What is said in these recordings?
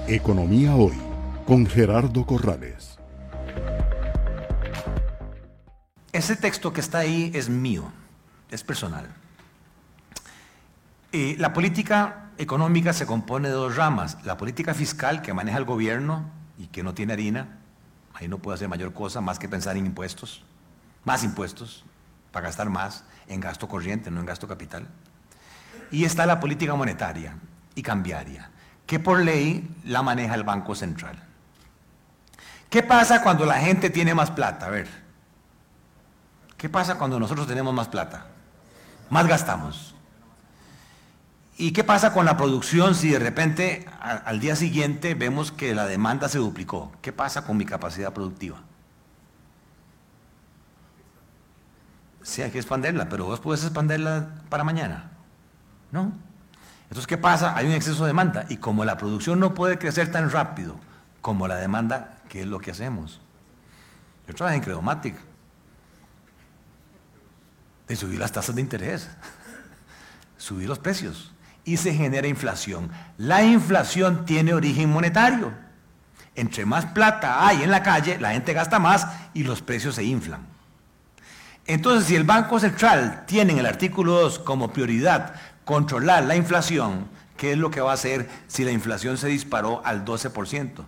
Economía Hoy, con Gerardo Corrales. Ese texto que está ahí es mío, es personal. La política económica se compone de dos ramas. La política fiscal, que maneja el gobierno y que no tiene harina, ahí no puede hacer mayor cosa más que pensar en impuestos, más impuestos, para gastar más en gasto corriente, no en gasto capital. Y está la política monetaria y cambiaria, que por ley la maneja el Banco Central. ¿Qué pasa cuando la gente tiene más plata? A ver, ¿qué pasa cuando nosotros tenemos más plata? Más gastamos. ¿Y qué pasa con la producción si de repente al día siguiente vemos que la demanda se duplicó? ¿Qué pasa con mi capacidad productiva? Sí, hay que expandirla, pero vos puedes expandirla para mañana, ¿no? Entonces, ¿qué pasa? Hay un exceso de demanda y como la producción no puede crecer tan rápido como la demanda, ¿qué es lo que hacemos? Yo trabajé en Credomatic de subir las tasas de interés, subir los precios y se genera inflación. La inflación tiene origen monetario. Entre más plata hay en la calle, la gente gasta más y los precios se inflan. Entonces, si el Banco Central tiene en el artículo 2 como prioridad controlar la inflación, ¿qué es lo que va a hacer si la inflación se disparó al 12%?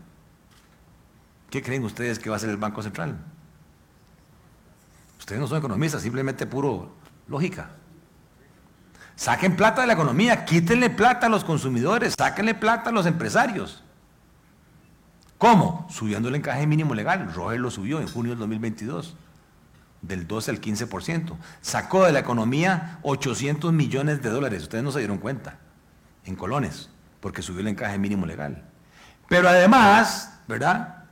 ¿Qué creen ustedes que va a hacer el Banco Central? Ustedes no son economistas, simplemente puro lógica. Saquen plata de la economía, quítenle plata a los consumidores, sáquenle plata a los empresarios. ¿Cómo? Subiendo el encaje mínimo legal. Roger lo subió en junio del 2022. Del 12 al 15%. Sacó de la economía 800 millones de dólares. Ustedes no se dieron cuenta. En colones. Porque subió el encaje mínimo legal. Pero además, ¿verdad?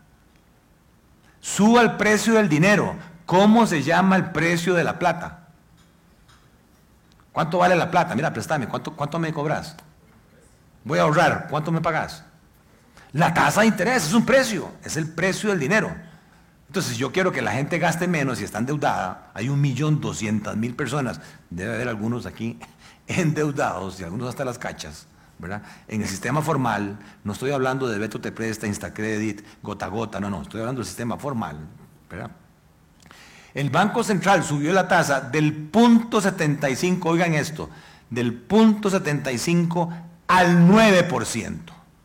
Suba el precio del dinero. ¿Cómo se llama el precio de la plata? ¿Cuánto vale la plata? Mira, préstame. ¿Cuánto me cobras? Voy a ahorrar. ¿Cuánto me pagas? La tasa de interés es un precio. Es el precio del dinero. Entonces, si yo quiero que la gente gaste menos y está endeudada, hay 1.200.000 personas, debe haber algunos aquí endeudados y algunos hasta las cachas, ¿verdad? En el sistema formal, no estoy hablando de Beto Te Presta, Instacredit, Gota a Gota, no, estoy hablando del sistema formal, ¿verdad? El Banco Central subió la tasa del 0.75, oigan esto, del 0.75 al 9%.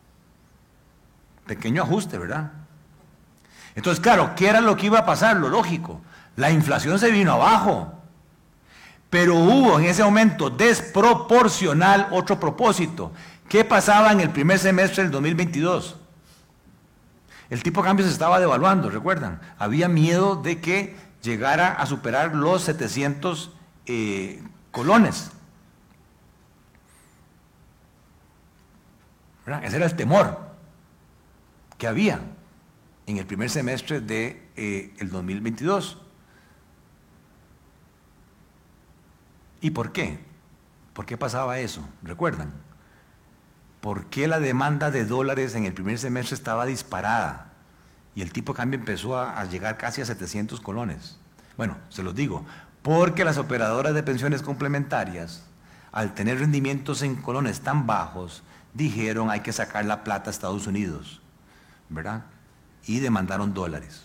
Pequeño ajuste, ¿verdad? Entonces, claro, ¿qué era lo que iba a pasar? Lo lógico, la inflación se vino abajo, pero hubo en ese momento desproporcional otro propósito. ¿Qué pasaba en el primer semestre del 2022? El tipo de cambio se estaba devaluando, ¿recuerdan? Había miedo de que llegara a superar los 700 colones. ¿Verdad? Ese era el temor que había en el primer semestre del 2022. ¿Y por qué? ¿Por qué pasaba eso? ¿Recuerdan? ¿Por qué la demanda de dólares en el primer semestre estaba disparada? Y el tipo de cambio empezó a llegar casi a 700 colones. Bueno, se los digo, porque las operadoras de pensiones complementarias, al tener rendimientos en colones tan bajos, dijeron hay que sacar la plata a Estados Unidos, ¿verdad? Y demandaron dólares.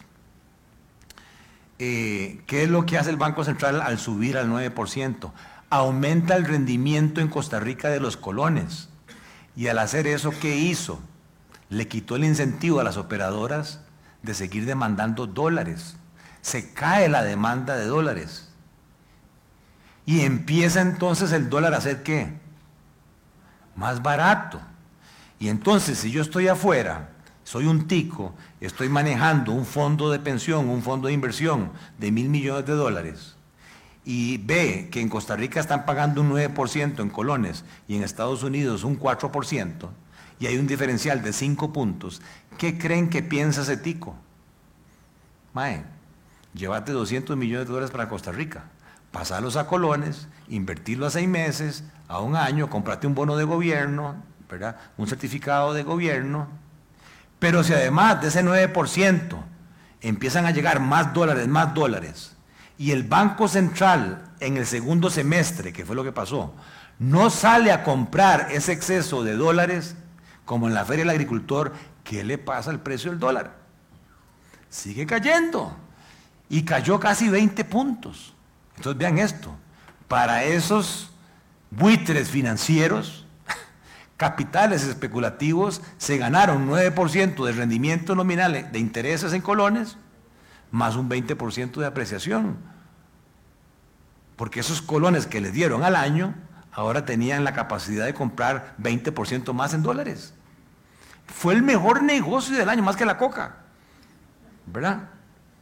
¿Qué es lo que hace el Banco Central al subir al 9%? Aumenta el rendimiento en Costa Rica de los colones. Y al hacer eso, ¿qué hizo? Le quitó el incentivo a las operadoras de seguir demandando dólares. Se cae la demanda de dólares. Y empieza entonces el dólar a ser ¿qué? Más barato. Y entonces, si yo estoy afuera, soy un tico, estoy manejando un fondo de pensión, un fondo de inversión de 1.000 millones de dólares y ve que en Costa Rica están pagando un 9% en colones y en Estados Unidos un 4% y hay un diferencial de 5 puntos, ¿qué creen que piensa ese tico? Mae, llévate 200 millones de dólares para Costa Rica, pasalos a colones, invertirlo a 6 meses, a 1 año, comprate un bono de gobierno, ¿verdad? Un certificado de gobierno. Pero si además de ese 9% empiezan a llegar más dólares, y el Banco Central en el segundo semestre, que fue lo que pasó, no sale a comprar ese exceso de dólares, como en la Feria del Agricultor, ¿qué le pasa al precio del dólar? Sigue cayendo. Y cayó casi 20 puntos. Entonces vean esto. Para esos buitres financieros, capitales especulativos, se ganaron 9% de rendimiento nominal de intereses en colones, más un 20% de apreciación. Porque esos colones que les dieron al año, ahora tenían la capacidad de comprar 20% más en dólares. Fue el mejor negocio del año, más que la coca, ¿verdad?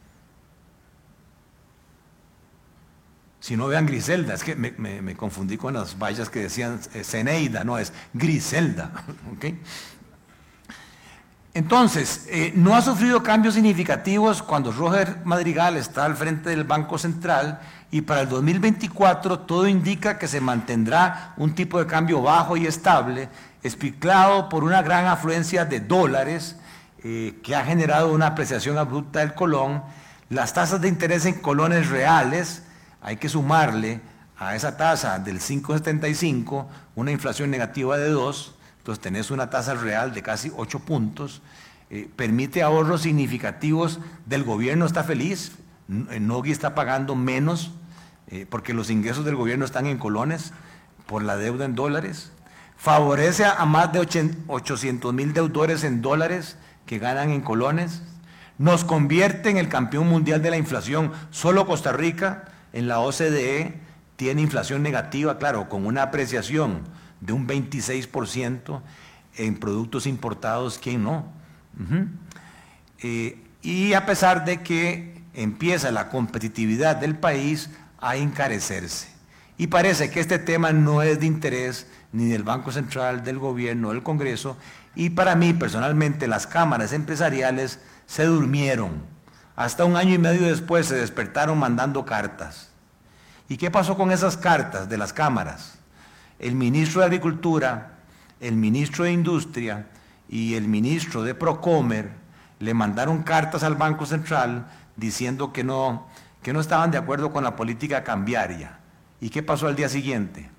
Si no, vean Griselda, es que me confundí con las vallas que decían Zeneida, no, es Griselda. ¿Okay? Entonces, no ha sufrido cambios significativos cuando Roger Madrigal está al frente del Banco Central, y para el 2024 todo indica que se mantendrá un tipo de cambio bajo y estable, explicado por una gran afluencia de dólares que ha generado una apreciación abrupta del colón. Las tasas de interés en colones reales, hay que sumarle a esa tasa del 5,75 una inflación negativa de 2, entonces tenés una tasa real de casi 8 puntos, permite ahorros significativos del gobierno, está feliz, Nogui está pagando menos porque los ingresos del gobierno están en colones por la deuda en dólares, favorece a más de 800,000 deudores en dólares que ganan en colones, nos convierte en el campeón mundial de la inflación. Solo Costa Rica en la OCDE tiene inflación negativa, claro, con una apreciación de un 26% en productos importados, ¿quién no? Y a pesar de que empieza la competitividad del país a encarecerse. Y parece que este tema no es de interés ni del Banco Central, del gobierno, del Congreso, y para mí personalmente las cámaras empresariales se durmieron. Hasta un año y medio después se despertaron mandando cartas. ¿Y qué pasó con esas cartas de las cámaras? El ministro de Agricultura, el ministro de Industria y el ministro de Procomer le mandaron cartas al Banco Central diciendo que no estaban de acuerdo con la política cambiaria. ¿Y qué pasó al día siguiente?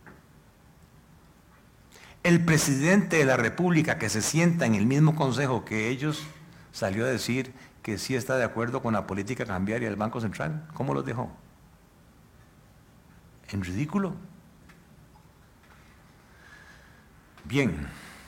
El presidente de la República, que se sienta en el mismo consejo que ellos, salió a decir que sí está de acuerdo con la política cambiaria del Banco Central. ¿Cómo los dejó? En ridículo. Bien.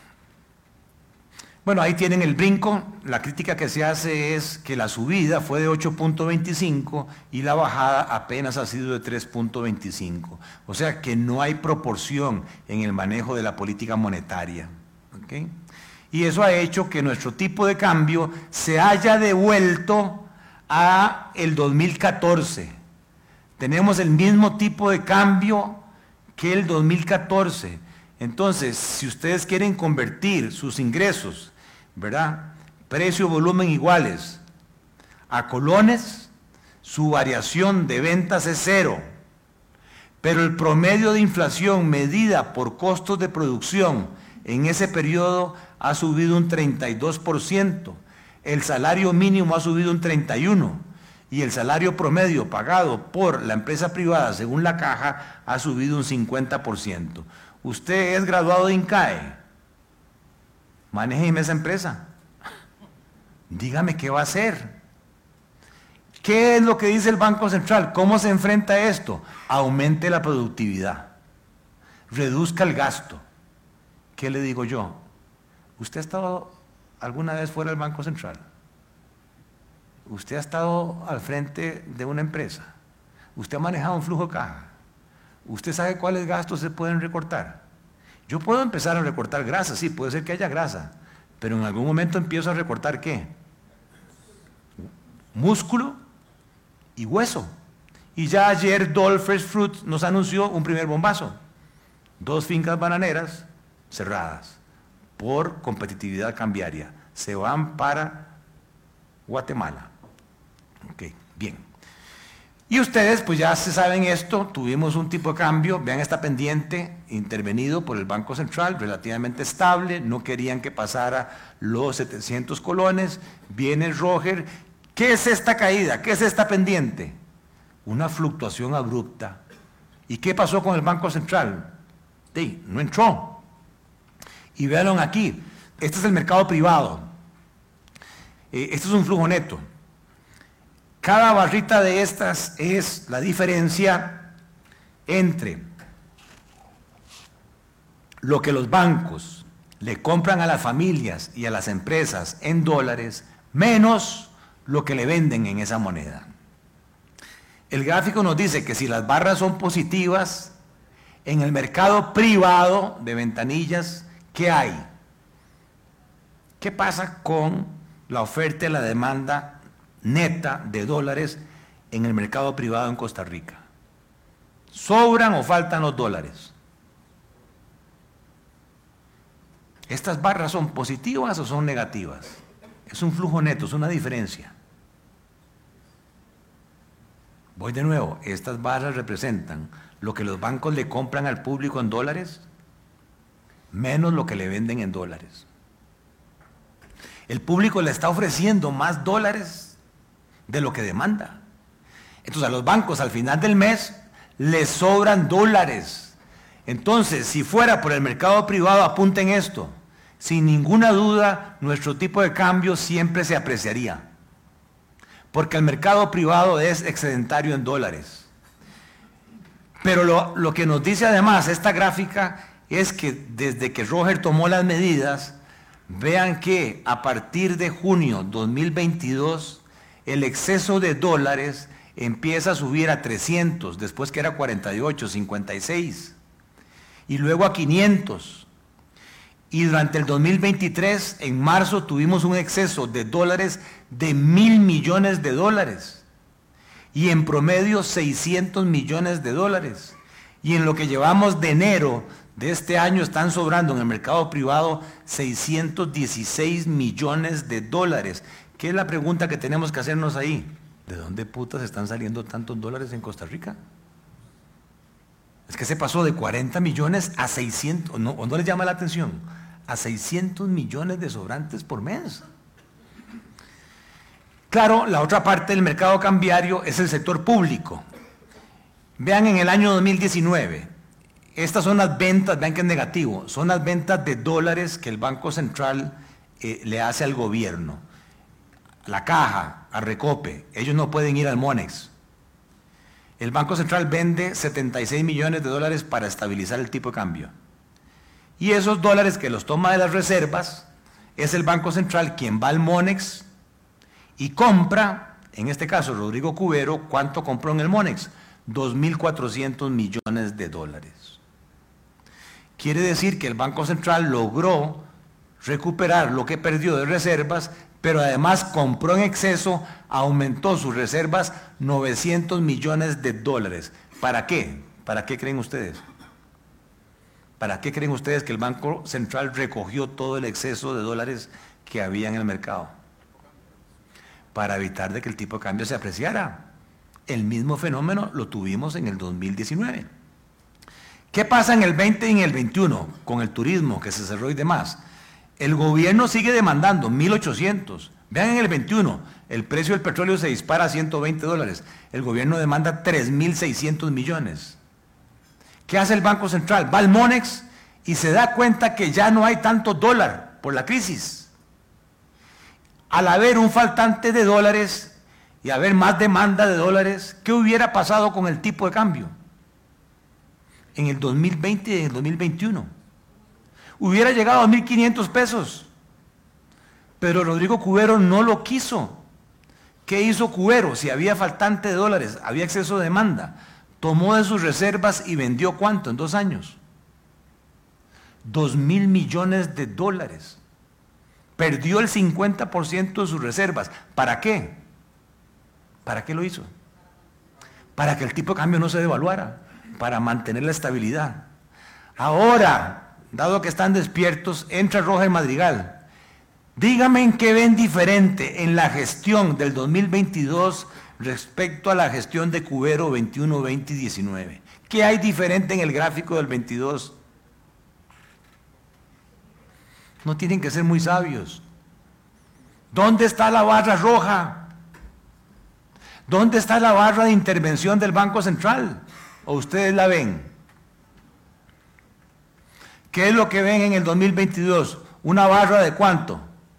Bueno, ahí tienen el brinco. La crítica que se hace es que la subida fue de 8,25 y la bajada apenas ha sido de 3,25. O sea que no hay proporción en el manejo de la política monetaria. ¿Okay? Y eso ha hecho que nuestro tipo de cambio se haya devuelto a el 2014. Tenemos el mismo tipo de cambio que el 2014. Entonces, si ustedes quieren convertir sus ingresos, ¿verdad? Precio, volumen iguales a colones, su variación de ventas es 0. Pero el promedio de inflación medida por costos de producción en ese periodo ha subido un 32%. El salario mínimo ha subido un 31%. Y el salario promedio pagado por la empresa privada, según la caja, ha subido un 50%. Usted es graduado de INCAE, manéjeme esa empresa. Dígame qué va a hacer. ¿Qué es lo que dice el Banco Central? ¿Cómo se enfrenta a esto? Aumente la productividad, reduzca el gasto. ¿Qué le digo yo? ¿Usted ha estado alguna vez fuera del Banco Central? ¿Usted ha estado al frente de una empresa? ¿Usted ha manejado un flujo de caja? ¿Usted sabe cuáles gastos se pueden recortar? Yo puedo empezar a recortar grasa, sí, puede ser que haya grasa, pero en algún momento empiezo a recortar ¿qué? Músculo y hueso. Y ya ayer Dole Fresh Fruit nos anunció un primer bombazo. 2 fincas bananeras cerradas por competitividad cambiaria. Se van para Guatemala. Ok, bien. Y ustedes pues ya se saben esto, tuvimos un tipo de cambio, vean esta pendiente, intervenido por el Banco Central, relativamente estable, no querían que pasara los 700 colones, viene Roger. ¿Qué es esta caída? ¿Qué es esta pendiente? Una fluctuación abrupta. ¿Y qué pasó con el Banco Central? Sí, no entró. Y véanlo aquí, Este es el mercado privado. Este es un flujo neto. Cada barrita de estas es la diferencia entre lo que los bancos le compran a las familias y a las empresas en dólares, menos lo que le venden en esa moneda. El gráfico nos dice que si las barras son positivas, en el mercado privado de ventanillas, ¿qué hay? ¿Qué pasa con la oferta y la demanda neta de dólares en el mercado privado en Costa Rica? ¿Sobran o faltan los dólares? ¿Estas barras son positivas o son negativas? Es un flujo neto, es una diferencia. Voy de nuevo, estas barras representan lo que los bancos le compran al público en dólares, menos lo que le venden en dólares. El público le está ofreciendo más dólares de lo que demanda. Entonces a los bancos al final del mes les sobran dólares. Entonces, si fuera por el mercado privado, apunten esto, sin ninguna duda nuestro tipo de cambio siempre se apreciaría. Porque el mercado privado es excedentario en dólares. Pero lo que nos dice además esta gráfica es que desde que Roger tomó las medidas, vean que a partir de junio 2022, el exceso de dólares empieza a subir a 300, después que era 48, 56, y luego a 500. Y durante el 2023, en marzo, tuvimos un exceso de dólares de 1.000 millones de dólares. Y en promedio 600 millones de dólares. Y en lo que llevamos de enero de este año están sobrando en el mercado privado 616 millones de dólares. ¿Qué es la pregunta que tenemos que hacernos ahí? ¿De dónde putas están saliendo tantos dólares en Costa Rica? Es que se pasó de 40 millones a 600, ¿o no les llama la atención? A 600 millones de sobrantes por mes. Claro, la otra parte del mercado cambiario es el sector público. Vean en el año 2019, estas son las ventas, vean que es negativo, son las ventas de dólares que el Banco Central le hace al gobierno. La Caja, a Recope, ellos no pueden ir al Monex. El Banco Central vende 76 millones de dólares para estabilizar el tipo de cambio. Y esos dólares que los toma de las reservas, es el Banco Central quien va al Monex y compra, en este caso Rodrigo Cubero, ¿cuánto compró en el Monex? 2.400 millones de dólares. Quiere decir que el Banco Central logró recuperar lo que perdió de reservas, pero además compró en exceso, aumentó sus reservas 900 millones de dólares. ¿Para qué? ¿Para qué creen ustedes? ¿Para qué creen ustedes que el Banco Central recogió todo el exceso de dólares que había en el mercado? Para evitar de que el tipo de cambio se apreciara. El mismo fenómeno lo tuvimos en el 2019. ¿Qué pasa en el 20 y en el 21 con el turismo que se cerró y demás? El gobierno sigue demandando 1.800. Vean en el 21, el precio del petróleo se dispara a 120 dólares. El gobierno demanda 3.600 millones. ¿Qué hace el Banco Central? Va al Monex y se da cuenta que ya no hay tanto dólar por la crisis. Al haber un faltante de dólares y haber más demanda de dólares, ¿qué hubiera pasado con el tipo de cambio? En el 2020 y en el 2021. Hubiera llegado a 1.500 pesos. Pero Rodrigo Cubero no lo quiso. ¿Qué hizo Cubero? Si había faltante de dólares, había exceso de demanda. Tomó de sus reservas y vendió ¿cuánto en 2 años? 2.000 millones de dólares. Perdió el 50% de sus reservas. ¿Para qué? ¿Para qué lo hizo? Para que el tipo de cambio no se devaluara, para mantener la estabilidad. Ahora, dado que están despiertos, entra Roger Madrigal. Dígame en qué ven diferente en la gestión del 2022 respecto a la gestión de Cubero 21, 20 y 19. ¿Qué hay diferente en el gráfico del 22? No tienen que ser muy sabios. ¿Dónde está la barra roja? ¿Dónde está la barra de intervención del Banco Central? ¿O ustedes la ven? ¿Qué es lo que ven en el 2022? ¿Una barra de cuánto?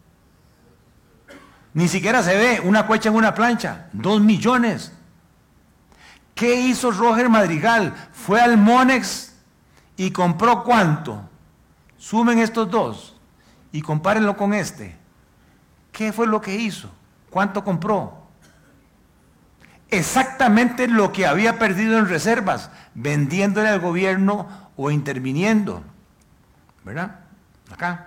Ni siquiera se ve, una cuecha en una plancha, 2 millones. ¿Qué hizo Roger Madrigal? Fue al Monex y compró ¿cuánto? Sumen estos dos y compárenlo con este. ¿Qué fue lo que hizo? ¿Cuánto compró? Exactamente lo que había perdido en reservas, vendiéndole al gobierno o interviniendo. ¿Verdad? Acá.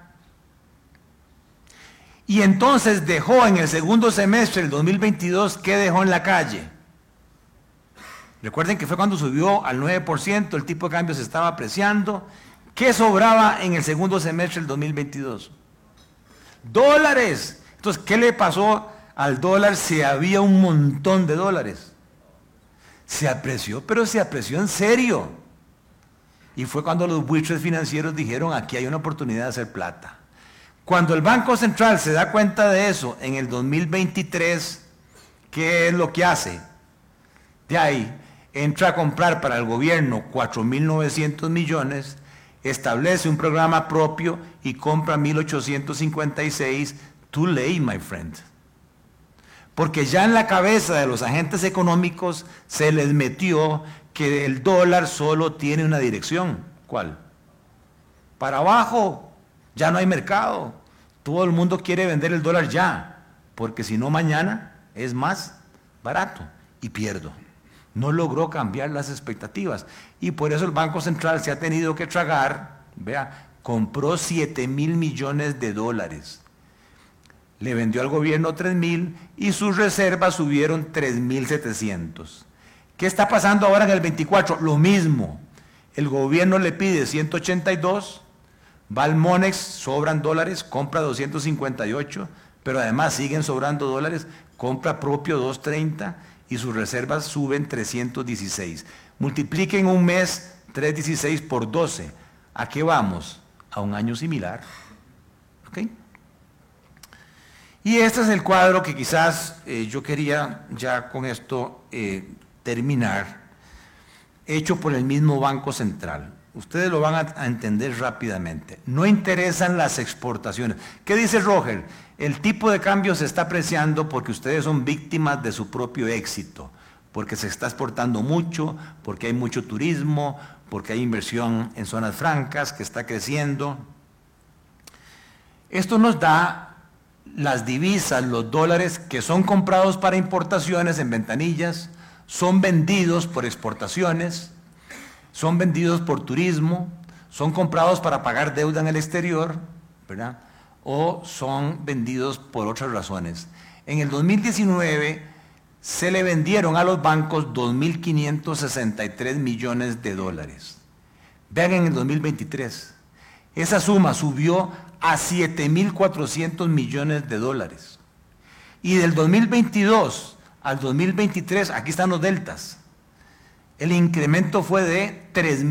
Y entonces dejó en el segundo semestre del 2022, ¿qué dejó en la calle? Recuerden que fue cuando subió al 9%, el tipo de cambio se estaba apreciando. ¿Qué sobraba en el segundo semestre del 2022? Dólares. Entonces, ¿qué le pasó al dólar si había un montón de dólares? Se apreció, pero se apreció en serio. Y fue cuando los buitres financieros dijeron, aquí hay una oportunidad de hacer plata. Cuando el Banco Central se da cuenta de eso en el 2023, ¿qué es lo que hace? De ahí, entra a comprar para el gobierno 4.900 millones, establece un programa propio y compra 1.856, too late, my friend. Porque ya en la cabeza de los agentes económicos se les metió que el dólar solo tiene una dirección. ¿Cuál? Para abajo. Ya no hay mercado. Todo el mundo quiere vender el dólar ya, porque si no mañana es más barato y pierdo. No logró cambiar las expectativas y por eso el Banco Central se ha tenido que tragar, vea, compró 7.000 millones de dólares. Le vendió al gobierno 3.000 y sus reservas subieron 3.700. ¿Qué está pasando ahora en el 24? Lo mismo. El gobierno le pide 182, va al Monex, sobran dólares, compra 258, pero además siguen sobrando dólares, compra propio 230 y sus reservas suben 316. Multipliquen un mes 316 por 12. ¿A qué vamos? A un año similar. ¿Ok? Y este es el cuadro que quizás yo quería ya con esto terminar, hecho por el mismo Banco Central. Ustedes lo van a entender rápidamente. No interesan las exportaciones. ¿Qué dice Roger? El tipo de cambio se está apreciando porque ustedes son víctimas de su propio éxito, porque se está exportando mucho, porque hay mucho turismo, porque hay inversión en zonas francas que está creciendo. Esto nos da las divisas, los dólares que son comprados para importaciones en ventanillas, son vendidos por exportaciones, son vendidos por turismo, son comprados para pagar deuda en el exterior, ¿verdad? O son vendidos por otras razones. En el 2019 se le vendieron a los bancos 2.563 millones de dólares. Vean en el 2023, esa suma subió a 7.400 millones de dólares. Y del 2022 al 2023, aquí están los deltas, el incremento fue de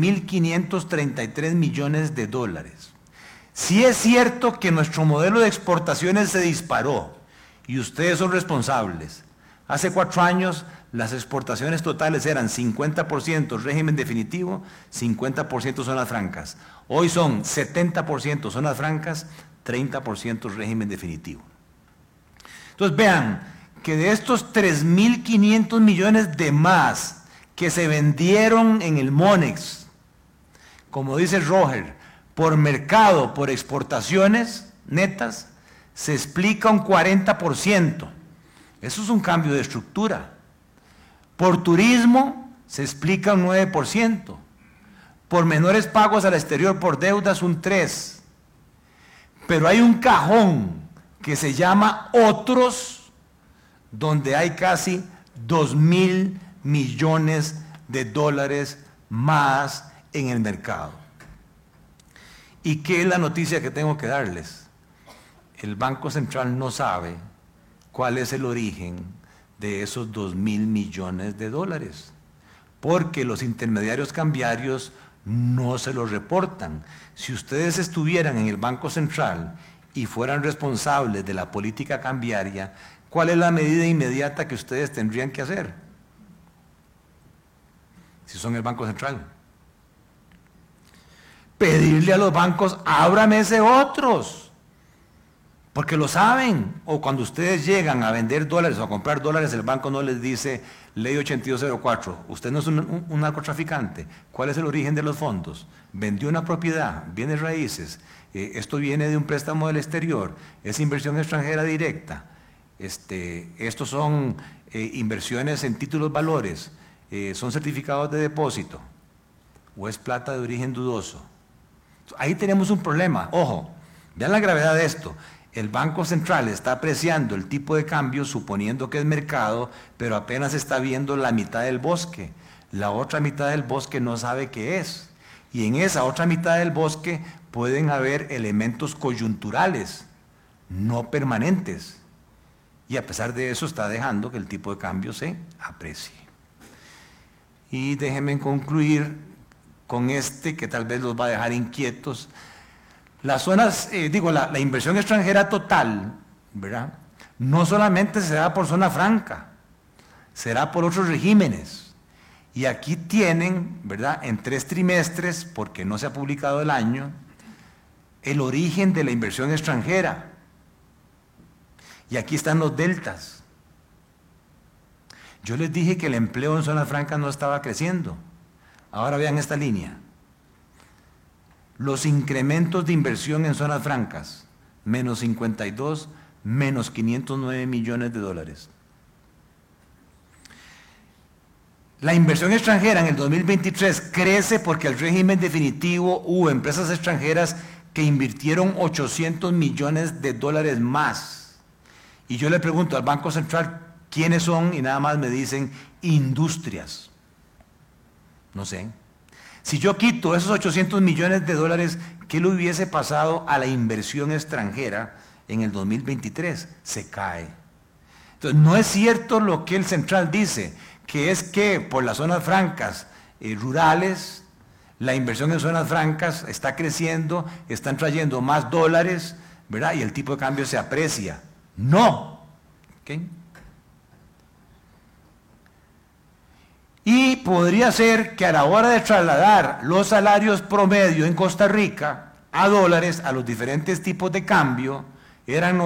3.533 millones de dólares. Sí es cierto que nuestro modelo de exportaciones se disparó y ustedes son responsables. Hace 4 años las exportaciones totales eran 50% régimen definitivo, 50% zonas francas. Hoy son 70% zonas francas, 30% régimen definitivo. Entonces vean que de estos 3.500 millones de más que se vendieron en el Monex, como dice Roger, por mercado, por exportaciones netas, se explica un 40%. Eso es un cambio de estructura. Por turismo se explica un 9%. Por menores pagos al exterior por deudas un 3%. Pero hay un cajón que se llama otros, donde hay casi 2.000 millones de dólares más en el mercado. ¿Y qué es la noticia que tengo que darles? El Banco Central no sabe cuál es el origen de esos 2.000 millones de dólares, porque los intermediarios cambiarios no se los reportan. Si ustedes estuvieran en el Banco Central y fueran responsables de la política cambiaria, ¿cuál es la medida inmediata que ustedes tendrían que hacer? Si son el Banco Central. Pedirle a los bancos, ábrame ese otros. Porque lo saben. O cuando ustedes llegan a vender dólares o a comprar dólares, el banco no les dice, ley 8204, usted no es un narcotraficante. ¿Cuál es el origen de los fondos? Vendió una propiedad, bienes raíces, esto viene de un préstamo del exterior, es inversión extranjera directa, estos son inversiones en títulos valores, son certificados de depósito, o es plata de origen dudoso. Ahí tenemos un problema. Ojo, vean la gravedad de esto. El Banco Central está apreciando el tipo de cambio suponiendo que es mercado, pero apenas está viendo la mitad del bosque. La otra mitad del bosque no sabe qué es. Y en esa otra mitad del bosque pueden haber elementos coyunturales, no permanentes. Y a pesar de eso está dejando que el tipo de cambio se aprecie. Y déjenme concluir con que tal vez los va a dejar inquietos. Las zonas, la inversión extranjera total, ¿verdad? No solamente se da por zona franca, será por otros regímenes. Y aquí tienen, ¿verdad?, en 3 trimestres, porque no se ha publicado el año, el origen de la inversión extranjera. Y aquí están los deltas. Yo les dije que el empleo en zonas francas no estaba creciendo. Ahora vean esta línea. Los incrementos de inversión en zonas francas, menos 52, menos 509 millones de dólares. La inversión extranjera en el 2023 crece porque el régimen definitivo hubo empresas extranjeras que invirtieron 800 millones de dólares más. Y yo le pregunto al Banco Central quiénes son y nada más me dicen industrias. No sé. Si yo quito esos 800 millones de dólares, ¿qué le hubiese pasado a la inversión extranjera en el 2023? Se cae. Entonces, no es cierto lo que el Central dice, que es que por las zonas francas rurales, la inversión en zonas francas está creciendo, están trayendo más dólares, ¿verdad? Y el tipo de cambio se aprecia. No. ¿Okay? Y podría ser que a la hora de trasladar los salarios promedio en Costa Rica a dólares, a los diferentes tipos de cambio, eran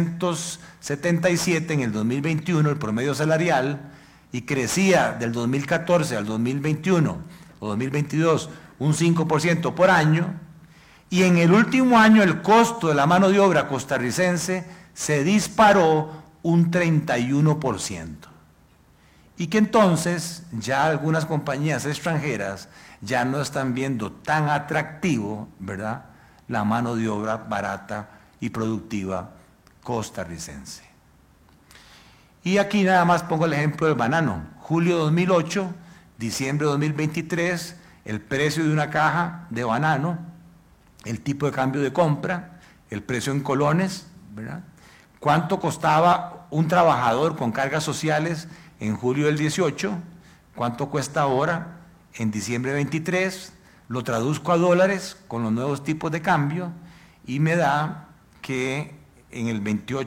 977 en el 2021 el promedio salarial, y crecía del 2014 al 2021 o 2022 un 5% por año, y en el último año el costo de la mano de obra costarricense se disparó un 31%. Y que entonces ya algunas compañías extranjeras ya no están viendo tan atractivo, ¿verdad?, la mano de obra barata y productiva costarricense. Y aquí nada más pongo el ejemplo del banano. Julio 2008, diciembre 2023, el precio de una caja de banano, el tipo de cambio de compra, el precio en colones, ¿verdad? ¿Cuánto costaba un trabajador con cargas sociales en julio del 18? ¿Cuánto cuesta ahora en diciembre 23? Lo traduzco a dólares con los nuevos tipos de cambio y me da que en el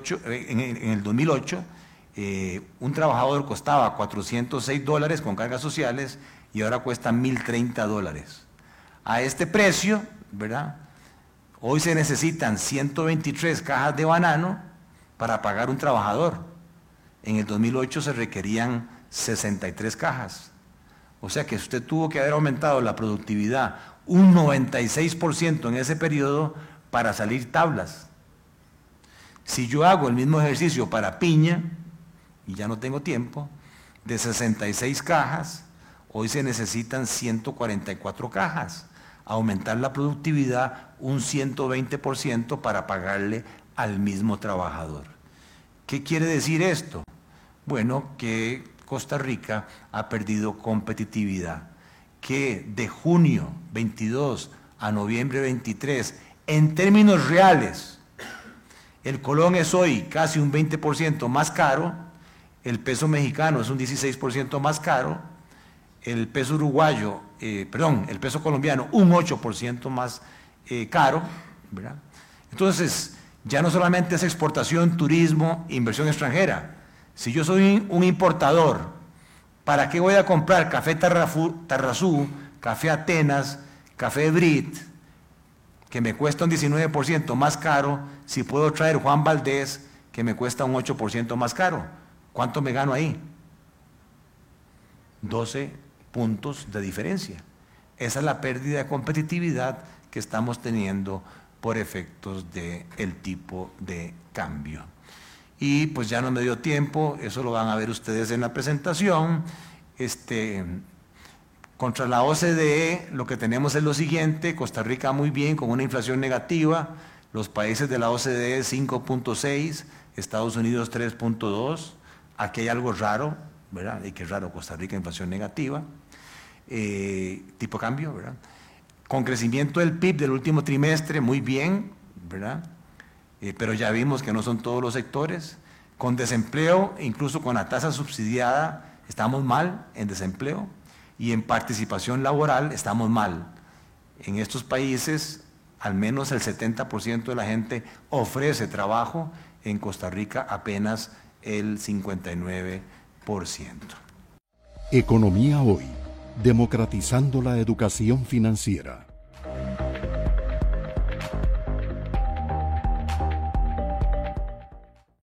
2008 un trabajador costaba $406 con cargas sociales y ahora cuesta $1,030. A este precio, ¿verdad?, hoy se necesitan 123 cajas de banano para pagar un trabajador. En el 2008 se requerían 63 cajas. O sea que usted tuvo que haber aumentado la productividad un 96% en ese periodo para salir tablas. Si yo hago el mismo ejercicio para piña, y ya no tengo tiempo, de 66 cajas, hoy se necesitan 144 cajas. Aumentar la productividad un 120% para pagarle al mismo trabajador. ¿Qué quiere decir esto? Bueno, que Costa Rica ha perdido competitividad, que de junio 22 a noviembre 23, en términos reales, el colón es hoy casi un 20% más caro, el peso mexicano es un 16% más caro, el peso uruguayo, el peso colombiano un 8% más caro, ¿verdad? Entonces, ya no solamente es exportación, turismo, inversión extranjera. Si yo soy un importador, ¿para qué voy a comprar café Tarrazú, café Atenas, café Brit, que me cuesta un 19% más caro, si puedo traer Juan Valdés, que me cuesta un 8% más caro. ¿Cuánto me gano ahí? 12 puntos de diferencia. Esa es la pérdida de competitividad que estamos teniendo por efectos del tipo de cambio. Y pues ya no me dio tiempo, eso lo van a ver ustedes en la presentación. Contra la OCDE lo que tenemos es lo siguiente: Costa Rica muy bien, con una inflación negativa, los países de la OCDE 5.6, Estados Unidos 3.2, aquí hay algo raro, ¿verdad? Y qué raro, Costa Rica inflación negativa, tipo de cambio, ¿verdad? Con crecimiento del PIB del último trimestre, muy bien, ¿verdad? Pero ya vimos que no son todos los sectores. Con desempleo, incluso con la tasa subsidiada, estamos mal en desempleo, y en participación laboral estamos mal. En estos países, al menos el 70% de la gente ofrece trabajo, en Costa Rica apenas el 59%. Economía Hoy, democratizando la educación financiera.